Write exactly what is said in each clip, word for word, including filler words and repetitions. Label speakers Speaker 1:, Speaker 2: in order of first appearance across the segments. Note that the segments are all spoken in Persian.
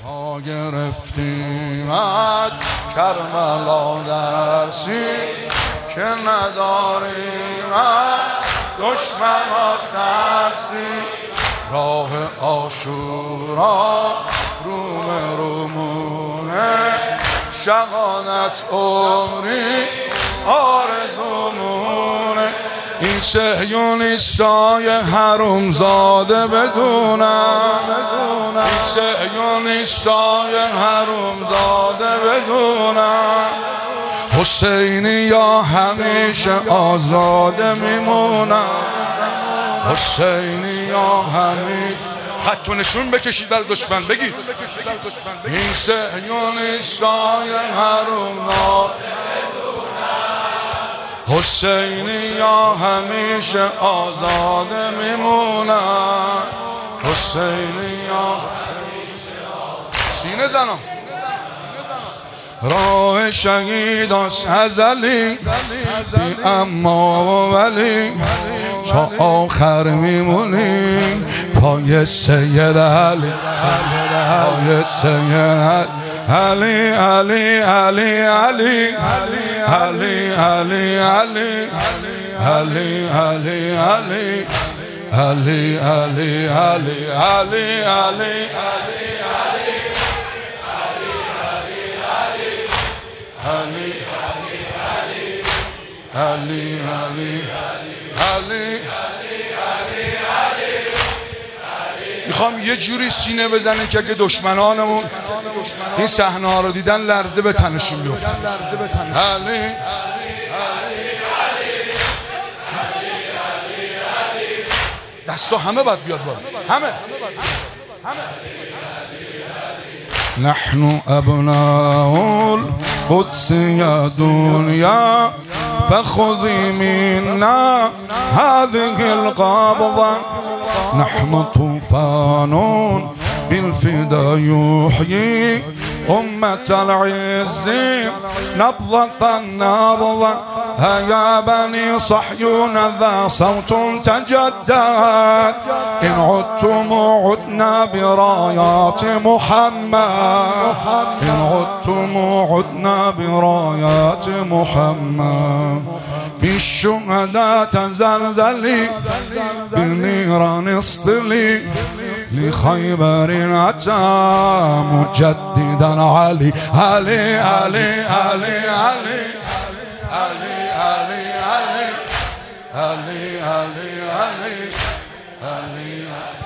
Speaker 1: تا گرفتیمت کربلا درسی که نداریم دشمن و ترسی. راه عاشورا روم رومونه شهادت عمری آرزومونه. این صهیونیستای حرومزاده بدونم، این صهیونیستای حرومزاده بدونم حسینی یا همیشه آزاده میمونم. حسینی یا همیشه خط و نشون بکشید بر دشمن بگید این صهیونیستای حرومزاده حسینی یا همیشه آزاده میمونم. حسینی یا همیشه سینه زنم. راه شهید از ازلی بی اما و ولی تا آخر میمونیم پای سید علی، پای سید علی علی علی علی علی علی علی علی علی علی علی علی علی علی علی علی علی علی میخوام یه جوری سینه بزنه که اگه دشمنانمون این صحنه ها رو دیدن لرزه به تنشون بیفتن. علی دستا همه باید بیاد بالا، همه نحن ابناء القدس یا دنیا فخذي منا هذه القبضة. نحن طوفان بالفدا يحيي أمة العز نبضة نبضة. هيا بني صحيون ذا صوت تجدد إن عدتم عدنا برايات محمد إن عدتم عدنا برايات محمد. بالشهداء تزلزلي بنيران اصطلي لخيبر أتى مجددا علي علي علي علي علي علي علي علي علي علي علي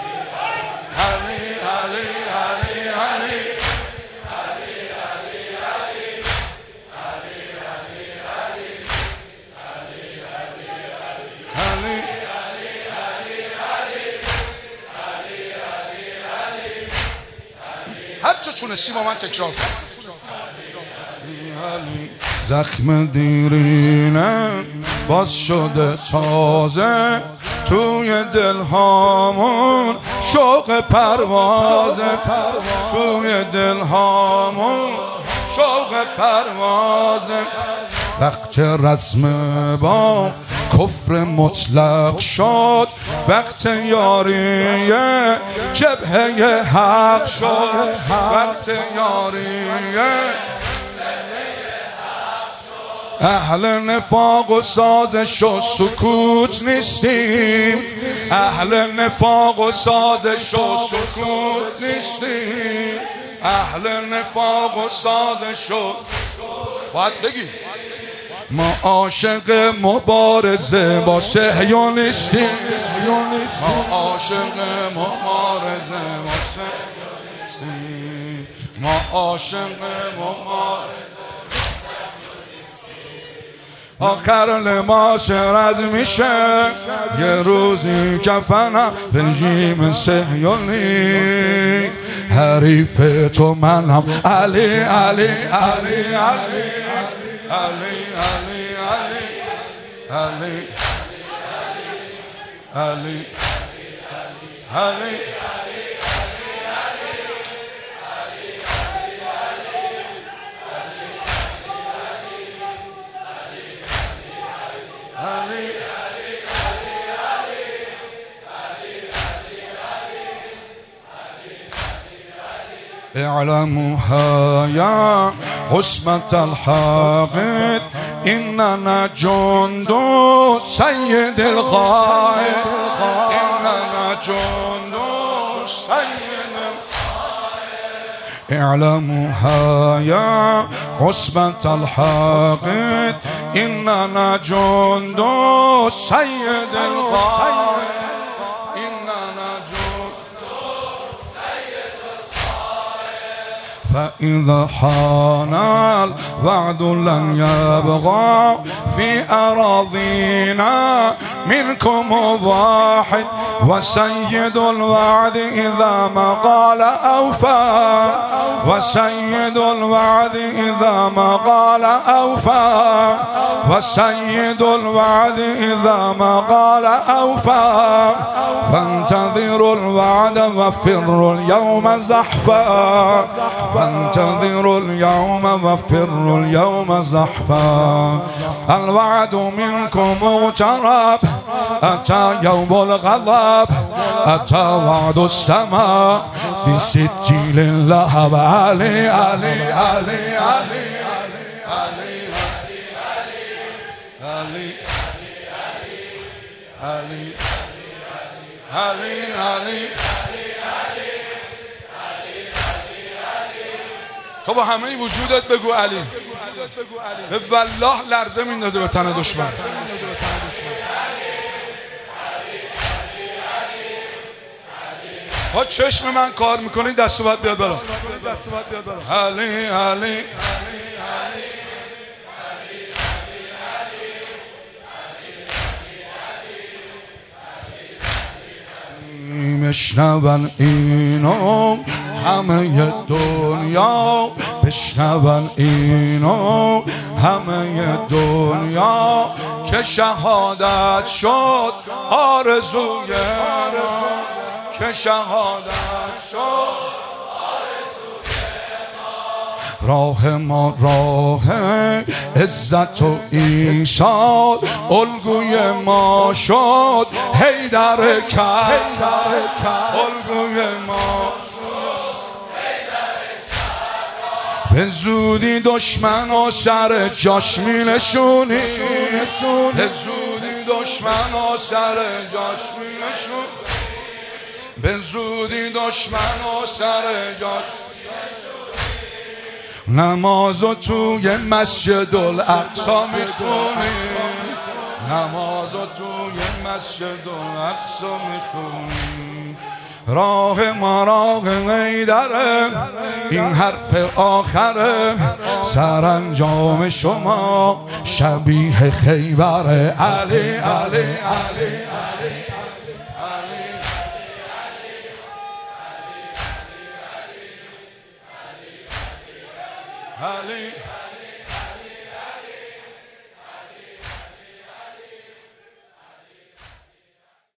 Speaker 1: هر چه تونستی با من تکرار کن. زخم دیرینه باز شده تازه توی دلهامون شوق پروازه توی دلهامون شوق پروازه. وقت رسم با کفر مطلق شد وقت یاری جبهه حق شد وقت یاری اهل نفاق و سازش و سکوت نیستیم اهل نفاق و سازش و سکوت نیستیم اهل نفاق و سازش و باید بگی ما عاشق مبارزه با صهیونیستیم ما عاشق مبارزه با صهیونیستیم ما عاشق مبارزه آخر لباس رز میشه یه روزی کفنم رژیم صهیونی حریف تو منم علی علی علی علی علی علی علی علی علی اعلموها یا عصمت الحق اننا جند سید القائد اننا جند سید القائد اعلموها یا عصمت الحق اننا جند سید القائد فإذا حان الوعد لن يبغى في أراضينا منكم واحد وسيد الوعد إذا ما قال أوفى وسيد الوعد إذا ما قال أوفى وسيد الوعد إذا ما قال أوفى فانتظروا الوعد وفروا اليوم زحفا فانتظروا اليوم وفروا اليوم زحفا الوعد منكم مغترب أتى يوم الغضب أتى وعد السماء بسجيل اللهب علي علي علي علي علي علي علي علي علي تو با همه وجودت بگو علی. به والله لرزه میندازه به تن دشمن. تا چشم من کار میکنی دست و باید بیاد بالا. علی علی میشنون اینو همه دنیا بشنون اینو همه دنیا که شهادت شد آرزوی ما که شهادت شد راه ما راه عزت و ایثار الگوی ما شد حیدر کرد الگوی ما به زودی دشمن و سر جاش می نشونی به زودی دشمن و سر جاش می نشونی به زودی دشمن و سر جاش نمازو توی مسجد الاقصی میخونی نمازو توی مسجد الاقصی میخونی راه ما راه حیدره این حرف آخره سرانجام شما شبیه خیبره علی علی علی علی